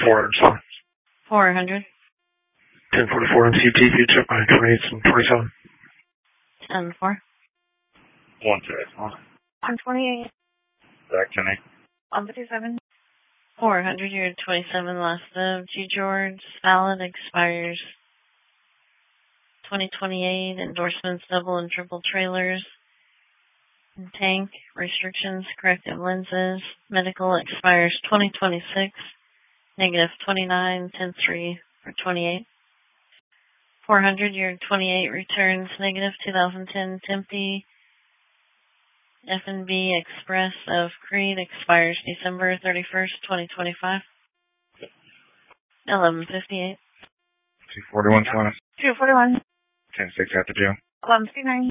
400. 400. 1044 MCT, future by 28 and 27. 10-4. 131. 128. Back to me. 157. 400, year 27, last of G. George. Valid, expires 2028. Endorsements, double and triple trailers. Tank, restrictions, corrective lenses. Medical expires 2026. Negative 29, 10-3 for 28. 400, year 28, returns negative 2010 Tempe. F&B Express of Creed expires December 31st, 2025. 1158. 241 20. 241. 10-6 at the jail. 159.